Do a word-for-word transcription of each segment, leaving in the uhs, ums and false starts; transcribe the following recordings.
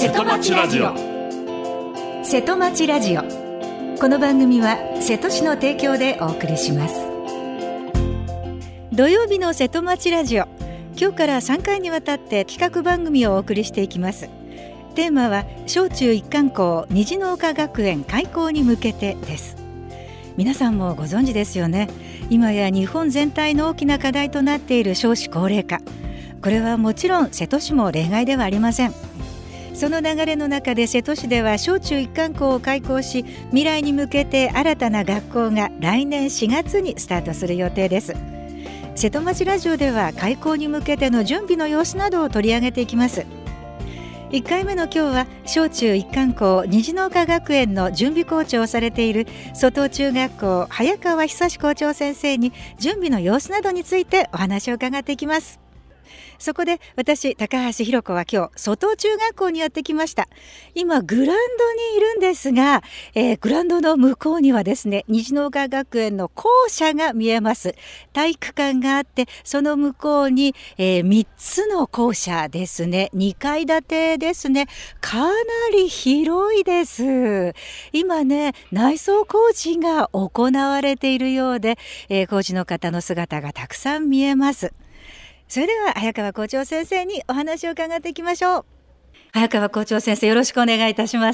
瀬戸町ラジオ。瀬戸町ラジオ、この番組は瀬戸市の提供でお送りします。土曜日の瀬戸町ラジオ、今日からさんかいにわたって企画番組をお送りしていきます。テーマは小中一貫校虹の丘学園開校に向けてです。皆さんもご存知ですよね。今や日本全体の大きな課題となっている少子高齢化、これはもちろん瀬戸市も例外ではありません。その流れの中で瀬戸市では小中一貫校を開校し、未来に向けて新たな学校が来年しがつにスタートする予定です。瀬戸町ラジオでは開校に向けての準備の様子などを取り上げていきます。いっかいめの今日は小中一貫校虹の丘学園の準備校長をされている外尾中学校早川久志校長先生に準備の様子などについてお話を伺っていきます。そこで私高橋ひろ子は今日外尾中学校にやってきました。今グラウンドにいるんですが、えー、グラウンドの向こうにはですね、虹の丘学園の校舎が見えます。体育館があって、その向こうに、えー、みっつの校舎ですね。にかい建てですね。かなり広いです。今ね、内装工事が行われているようで、えー、工事の方の姿がたくさん見えます。それでは早川校長先生にお話を伺っていきましょう。早川校長先生、よろしくお願いいたします。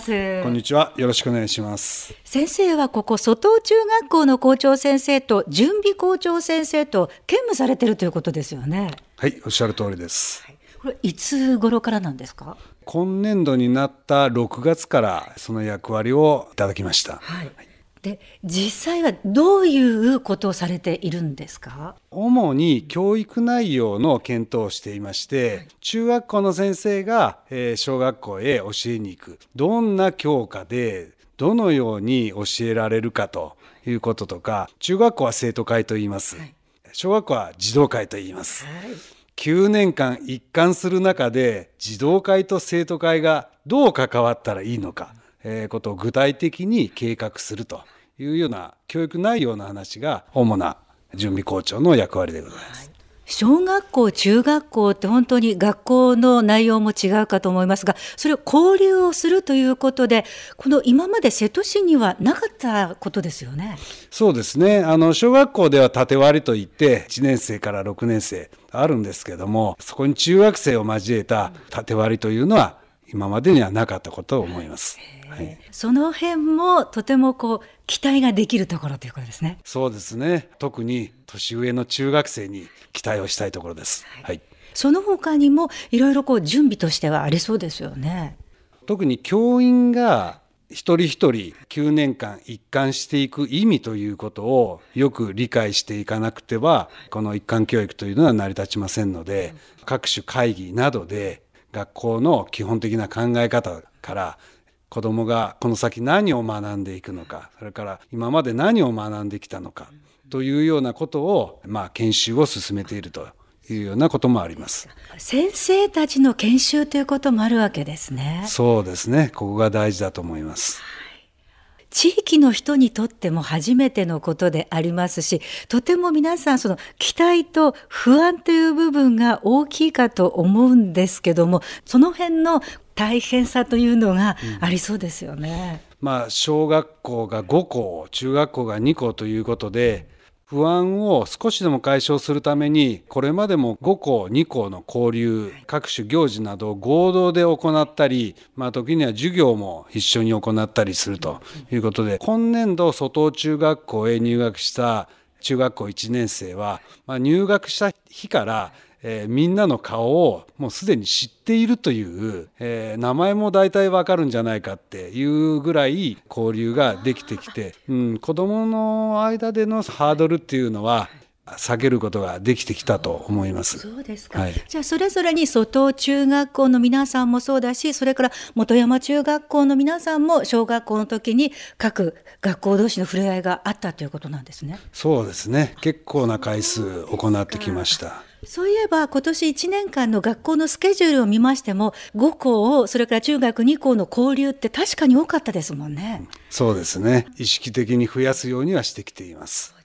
こんにちは、よろしくお願いします。 先生はここ外尾中学校の校長先生と準備校長先生と兼務されているということですよね。 はい、おっしゃる通りです。 はい、これいつ頃からなんですか？ 今年度になったろくがつからその役割をいただきました。 はい、で実際はどういうことをされているんですか？ 主に教育内容の検討をしていまして、はい、中学校の先生が、えー、小学校へ教えに行く、どんな教科でどのように教えられるかということとか、中学校は生徒会と言います、はい、小学校は児童会と言います、はい、きゅうねんかん一貫する中で児童会と生徒会がどう関わったらいいのか、えー、ことを具体的に計画するというような教育内容の話が主な準備校長の役割でございます。 小学校中学校って本当に学校の内容も違うかと思いますが、それを交流をするということで、この今まで瀬戸市にはなかったことですよね。 そうですね。あの小学校では縦割りといっていちねんせいからろくねんせいあるんですけども、そこに中学生を交えた縦割りというのは今までにはなかったことを思います。はい、 その辺もとてもこう期待ができるところということですね。 そうですね。特に年上の中学生に期待をしたいところです。はいはい、 その他にもいろいろこう準備としてはありそうですよね。 特に教員が一人一人きゅうねんかん一貫していく意味ということをよく理解していかなくては、この一貫教育というのは成り立ちませんので、各種会議などで学校の基本的な考え方から子どもがこの先何を学んでいくのか、それから今まで何を学んできたのかというようなことを、まあ、研修を進めているというようなこともあります。 先生たちの研修ということもあるわけですね。 そうですね。ここが大事だと思います。 地域の人にとっても初めてのことでありますし、とても皆さんその期待と不安という部分が大きいかと思うんですけども、その辺の大変さというのがありそうですよね。 うん、まあ、小学校がごこう、中学校がにこということで、不安を少しでも解消するために、これまでもごこうにこうの交流、各種行事などを合同で行ったり、まあ、時には授業も一緒に行ったりするということで、今年度外尾中学校へ入学した中学校いちねんせいは、まあ、入学した日からえー、みんなの顔をもうすでに知っているという、えー、名前も大体わかるんじゃないかっていうぐらい交流ができてきて、うん、子どもの間でのハードルっていうのは下げることができてきたと思います。 そうですか。 はい、 じゃあそれぞれに外尾中学校の皆さんもそうだし、それから本山中学校の皆さんも小学校の時に各学校同士の触れ合いがあったということなんですね。 そうですね。結構な回数行ってきました。 そういえば今年いちねんかんの学校のスケジュールを見ましても、ごこう、それから中学にこうの交流って確かに多かったですもんね。 そうですね。意識的に増やすようにはしてきています。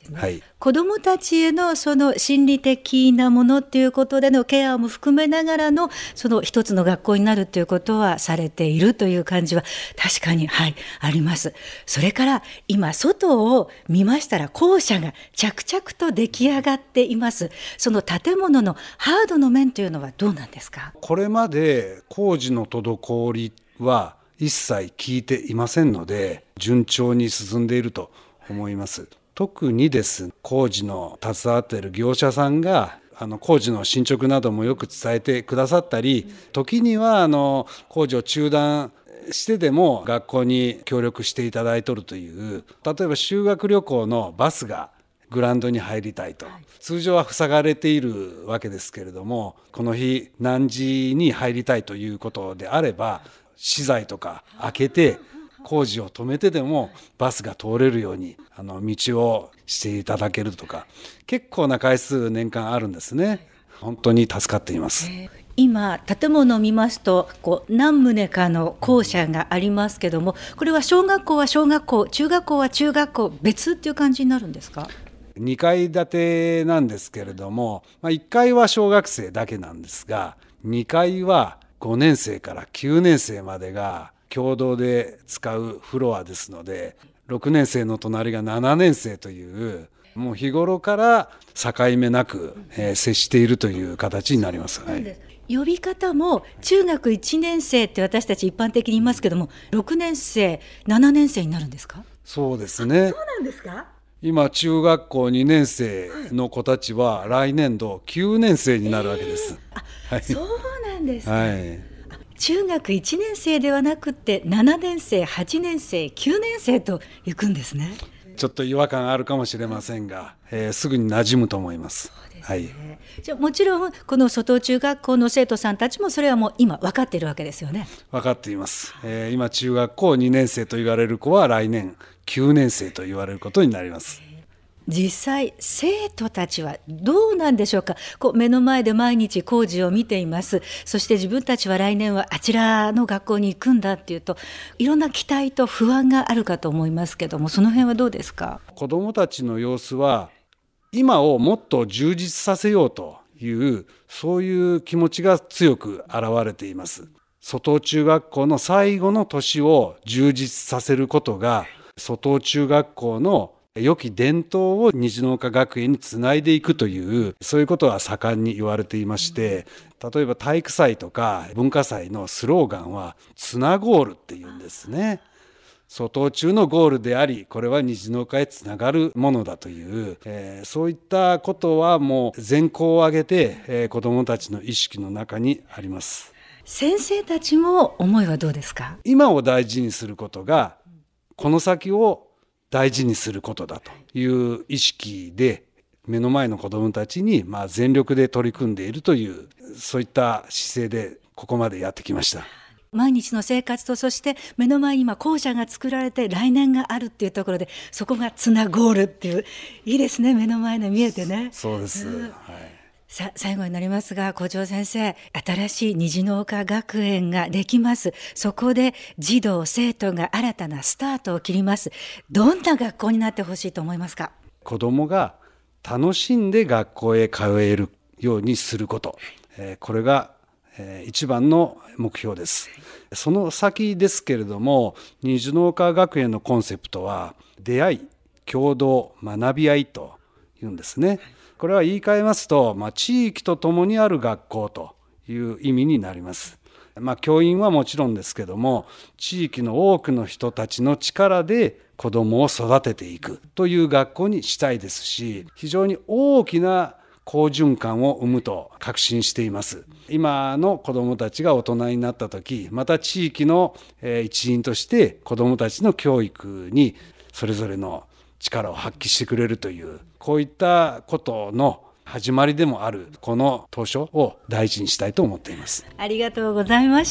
はい、 子どもたちへのその心理的なものっていうことでのケアも含めながらのその一つの学校になるということはされているという感じは確かに、はい、あります。それから今外を見ましたら校舎が着々と出来上がっています。その建物のハードの面というのはどうなんですか？ これまで工事の滞りは一切聞いていませんので、順調に進んでいると思います。特にです工事の携わっている業者さんがあの工事の進捗などもよく伝えてくださったり、時にはあの工事を中断してでも学校に協力していただいとるという、例えば修学旅行のバスがグラウンドに入りたいと、通常は塞がれているわけですけれども、この日何時に入りたいということであれば資材とか開けて工事を止めてでもバスが通れるようにあの道をしていただけるとか、結構な回数年間あるんですね。本当に助かっています。 今建物を見ますとこう何棟かの校舎がありますけども、これは小学校は小学校、中学校は中学校、別っていう感じになるんですか？ にかい建てなんですけれども、まあ、いっかいは小学生だけなんですが、にかいはごねん生からきゅうねん生までが共同で使うフロアですので、ろくねん生の隣がななねん生という、もう日頃から境目なく、えー、接しているという形になります。はい、 呼び方も中学いちねん生って私たち一般的に言いますけども、ろくねん生ななねん生になるんですか？ そうですね。 そうなんですか？今中学校にねん生の子たちは来年度きゅうねん生になるわけです。 えーあはい、そうなんですか。 はい、 中学いちねん生ではなくてななねん生、はちねん生、きゅうねん生と行くんですね。 ちょっと違和感あるかもしれませんが、えー、すぐに馴染むと思います。 そうですね。 はい、 じゃあもちろんこの外尾中学校の生徒さんたちもそれはもう今分かっているわけですよね。 分かっています。えー、今中学校にねん生と言われる子は来年きゅうねん生と言われることになります。 実際生徒たちはどうなんでしょうか。こう目の前で毎日工事を見ています。そして自分たちは来年はあちらの学校に行くんだっていうと、いろんな期待と不安があるかと思いますけども、その辺はどうですか？ 子どもたちの様子は今をもっと充実させようという、そういう気持ちが強く現れています。外尾中学校の最後の年を充実させることが、外尾中学校の良き伝統を虹の丘学園につないでいくという、そういうことは盛んに言われていまして、例えば体育祭とか文化祭のスローガンはつなゴールっていうんですね。外尾中のゴールであり、これは虹の丘へつながるものだという、えー、そういったことはもう全校を挙げて、えー、子どもたちの意識の中にあります。 先生たちも思いはどうですか？ 今を大事にすることがこの先を大事にすることだという意識で、目の前の子どもたちにまあ全力で取り組んでいるという、そういった姿勢でここまでやってきました。 毎日の生活と、そして目の前に今校舎が作られて来年があるっていうところで、そこがつなゴールっていう、いいですね。目の前で見えてね。 そうです、うん、はい。 さ最後になりますが、校長先生、新しい虹の丘学園ができます。そこで児童生徒が新たなスタートを切ります。どんな学校になってほしいと思いますか？ 子どもが楽しんで学校へ通えるようにすること、えー、これが、えー、一番の目標です。その先ですけれども、虹の丘学園のコンセプトは出会い、共同、学び合いというんですね。これは言い換えますと、まあ、地域とともにある学校という意味になります。まあ、教員はもちろんですけども、地域の多くの人たちの力で子どもを育てていくという学校にしたいですし、非常に大きな好循環を生むと確信しています。今の子どもたちが大人になった時、また地域の一員として子どもたちの教育にそれぞれの力を発揮してくれるという、こういったことの始まりでもあるこの当初を大事にしたいと思っています。 ありがとうございました。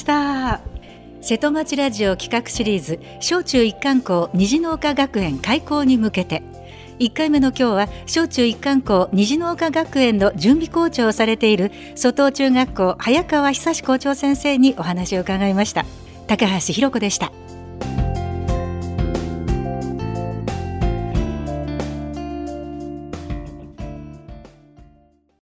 瀬戸町ラジオ企画シリーズ、小中一貫校虹の丘学園開校に向けて、いっかいめの今日は小中一貫校虹の丘学園の準備校長をされている外尾中学校早川久校長先生にお話を伺いました。高橋弘子でした。